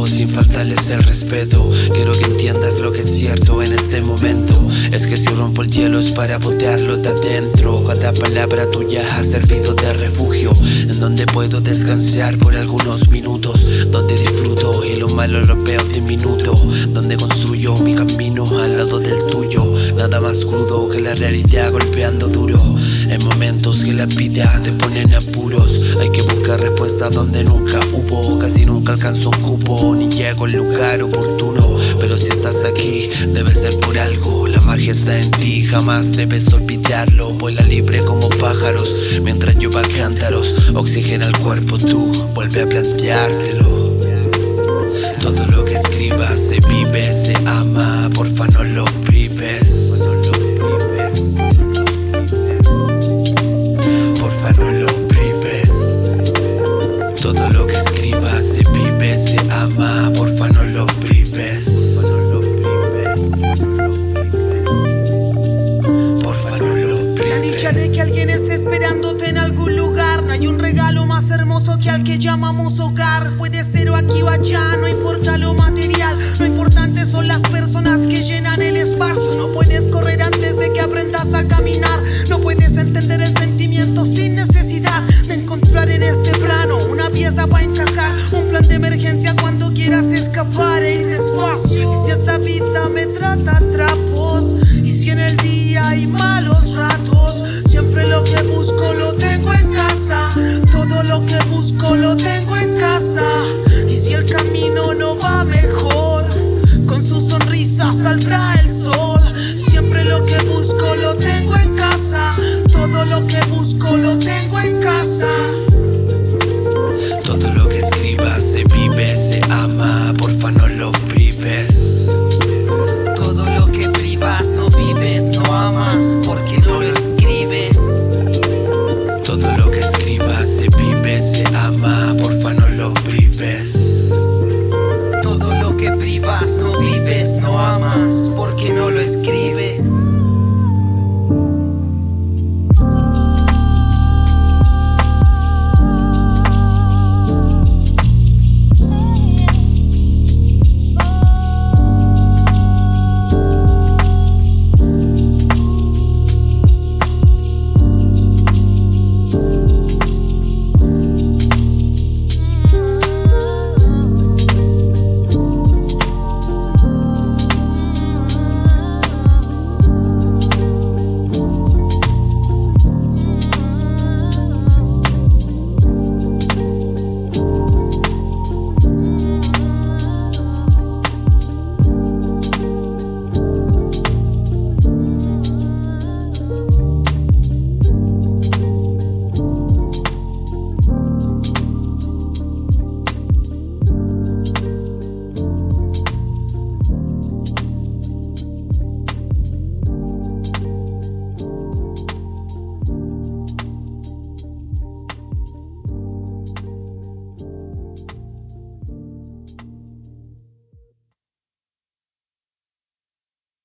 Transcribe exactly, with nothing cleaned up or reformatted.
respeto, sin faltarles el respeto. Quiero que entiendas lo que es cierto en este momento. Es que si rompo el hielo es para botearlo de adentro. Cada palabra tuya ha servido de refugio, en donde puedo descansar por algunos minutos, donde disfruto y lo malo lo veo diminuto, donde construyo mi camino al lado del tuyo. Nada más crudo que la realidad golpeando duro. En momentos que la vida te pone en apuros, hay que buscar respuestas donde nunca hubo. Casi nunca alcanzo un cupo, ni llego al lugar oportuno. Pero si estás aquí, debe ser por algo. La magia está en ti, jamás debes olvidarlo. Vuela libre como pájaros, mientras llueva cántaros. Oxigena el cuerpo, tú vuelve a planteártelo.